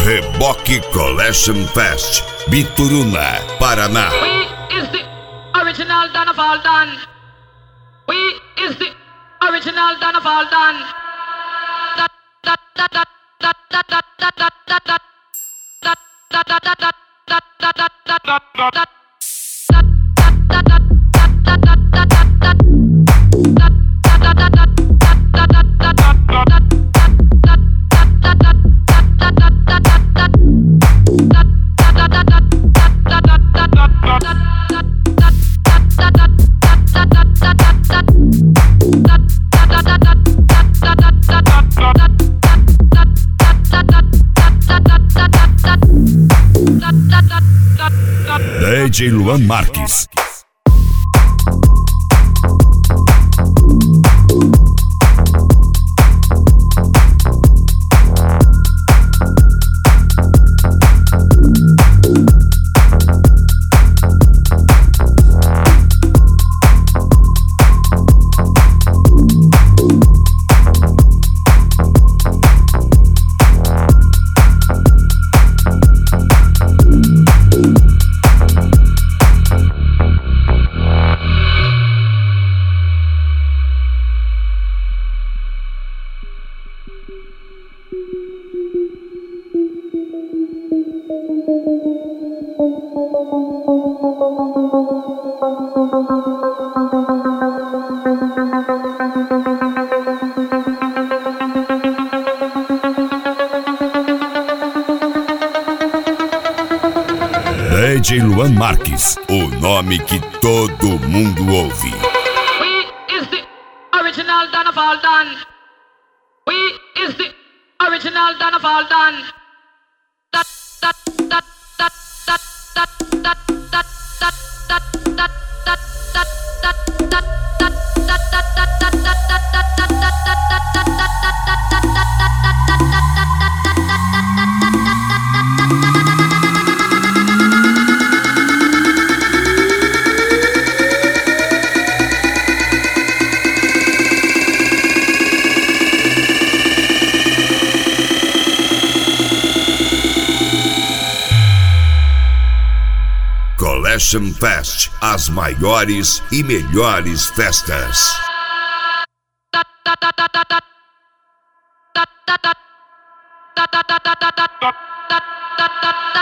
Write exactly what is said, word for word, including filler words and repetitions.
Reboque Collection Fest, Bituruna, Paraná. We is the original Don of all done. We is the original Don of all done. Da da da da da da da da da da da da da da da da da da da. D J Luan Marques. D J Luan Marques, o nome que todo mundo ouve. We is the original Don of all done. We is the original Don of all done. Da da da da da da da da da da da Collection Fest, as maiores e melhores festas. Da da da da da da da da da da da da da da da